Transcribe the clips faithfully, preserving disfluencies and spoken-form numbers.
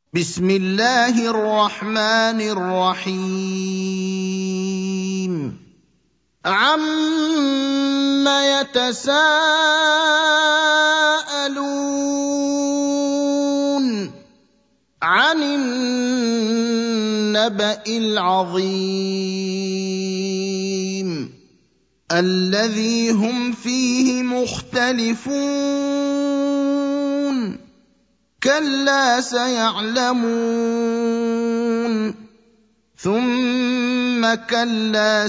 بسم الله الرحمن الرحيم عَمَّ يَتَسَاءَلُونَ عَنِ النَّبَإِ الْعَظِيمِ الَّذِي هُمْ فِيهِ مُخْتَلِفُونَ كَلَّا سَيَعْلَمُونَ ثُمَّ كَلَّا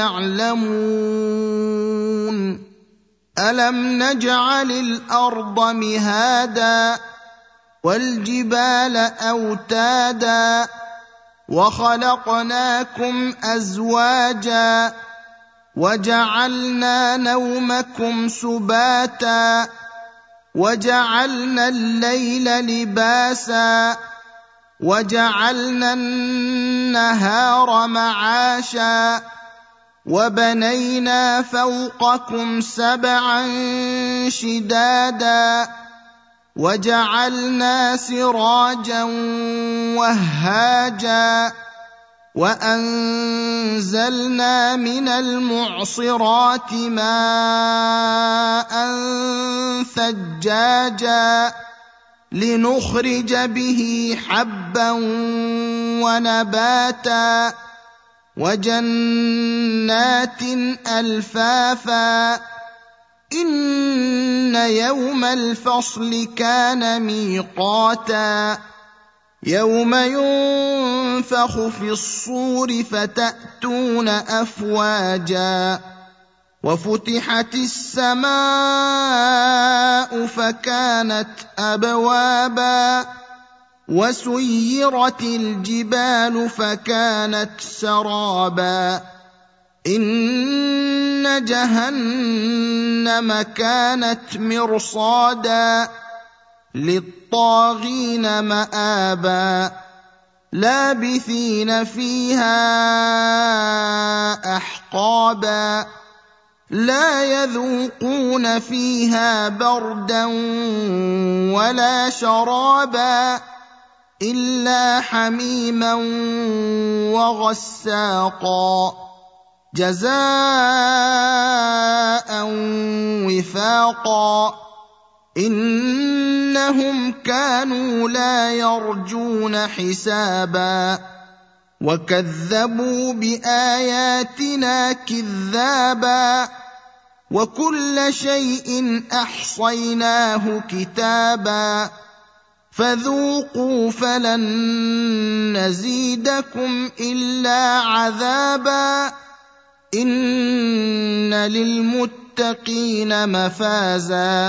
سَيَعْلَمُونَ أَلَمْ نَجْعَلِ الْأَرْضَ مِهَادًا وَالْجِبَالَ أَوْتَادًا وَخَلَقْنَاكُمْ أَزْوَاجًا وَجَعَلْنَا نَوْمَكُمْ سُبَاتًا وَجَعَلْنَا اللَّيْلَ لِبَاسًا وَجَعَلْنَا النَّهَارَ مَعَاشًا وَبَنَيْنَا فَوْقَكُمْ سَبْعًا شِدَادًا وَجَعَلْنَا سِرَاجًا وَهَّاجًا وَأَنزَلْنَا مِنَ الْمُعْصِرَاتِ مَاءً ثَجَّاجًا لِنُخْرِجَ بِهِ حَبًّا وَنَبَاتًا وَجَنَّاتٍ أَلْفَافًا إِنَّ يَوْمَ الْفَصْلِ كَانَ مِيقَاتًا يَوْمَ يُنفَخُ فِي الصُّورِ فَتَأْتُونَ أَفْوَاجًا وَفُتِحَتِ السَّمَاءُ فَكَانَتْ أَبْوَابًا وَسُيِّرَتِ الْجِبَالُ فَكَانَتْ سَرَابًا إِنَّ جَهَنَّمَ كَانَتْ مِرْصَادًا لِّلطَّاغِينَ مَآبًا لَابِثِينَ فِيهَا أَحْقَابًا لَا يَذُوقُونَ فِيهَا بَرْدًا وَلَا شَرَابًا إِلَّا حَمِيمًا وَغَسَّاقًا جَزَاءً وِفَاقًا إِنَّهُمْ كَانُوا لَا يَرْجُونَ حِسَابًا وَكَذَّبُوا بِآيَاتِنَا كِذَّابًا وَكُلَّ شَيْءٍ أَحْصَيْنَاهُ كِتَابًا فَذُوقُوا فَلَن نَّزِيدَكُمْ إِلَّا عَذَابًا إِنَّ لِلْمُتَّقِينَ مَفَازًا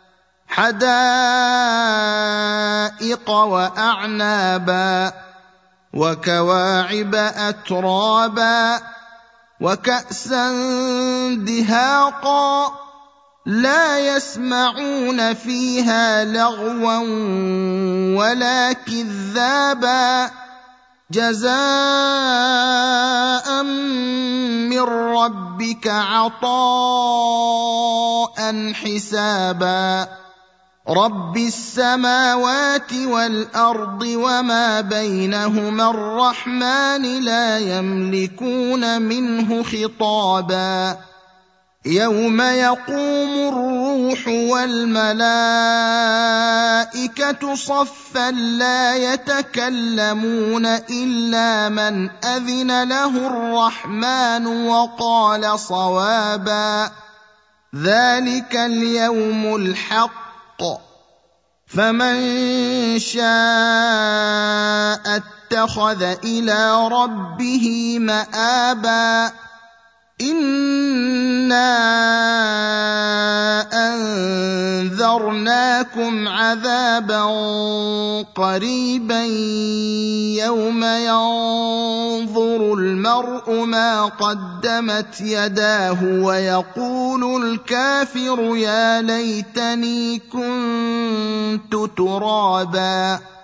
حَدَائِقَ وَأَعْنَابًا وَكَوَاعِبَ أَتْرَابًا وَكَأْسًا دِهَاقًا لَا يَسْمَعُونَ فِيهَا لَغْوًا وَلَا كِذَّابًا جَزَاءً مِّن رَّبِّكَ عَطَاءً حِسَابًا رَبِّ السَّمَاوَاتِ وَالْأَرْضِ وَمَا بَيْنَهُمَا الرَّحْمَٰنِ لَا يَمْلِكُونَ مِنْهُ خِطَابًا يَوْمَ يَقُومُ الرُّوحُ وَالْمَلَائِكَةُ صَفًّا لَّا يَتَكَلَّمُونَ إِلَّا مَنْ أَذِنَ لَهُ الرَّحْمَٰنُ وَقَالَ صَوَابًا ذَلِكَ الْيَوْمُ الْحَقُّ فَمَن شَاءَ اتَّخَذَ إِلَىٰ رَبِّهِ مَآبًا إِنَّا أَنذَرْنَاكُمْ عَذَابًا قَرِيبًا يَوْمَ يَنظُرُ الْمَرْءُ مَا قَدَّمَتْ يَدَاهُ وَيَقُولُ الْكَافِرُ يَا لَيْتَنِي كُنتُ تُرَابًا